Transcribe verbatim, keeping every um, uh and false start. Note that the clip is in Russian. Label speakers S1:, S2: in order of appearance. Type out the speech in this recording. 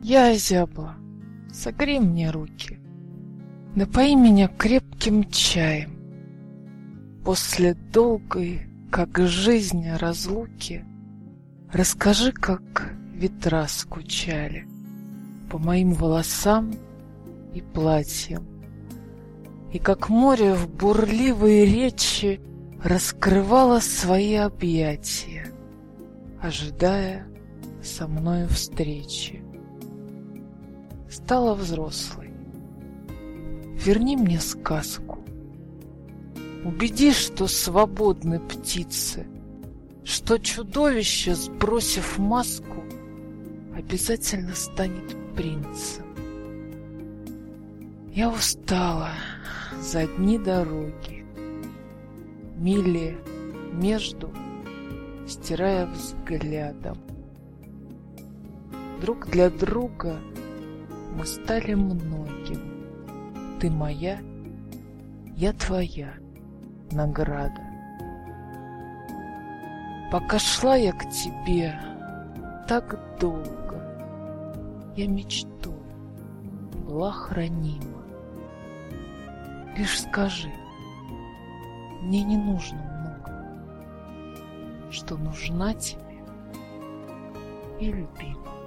S1: Я озябла, согрей мне руки, напои меня крепким чаем. После долгой, как жизнь, разлуки расскажи, как ветра скучали по моим волосам и платьям, и как море в бурливой речи раскрывало свои объятия, ожидая со мною встречи. Стала взрослой. Верни мне сказку. Убеди, что свободны птицы, что чудовище, сбросив маску, обязательно станет принцем. Я устала за дни дороги, мили между стирая взглядом. Друг для друга мы стали многим. Ты моя, я твоя награда. Пока шла я к тебе так долго, я мечтой была хранима. Лишь скажи, мне не нужно много, что нужна тебе и любима.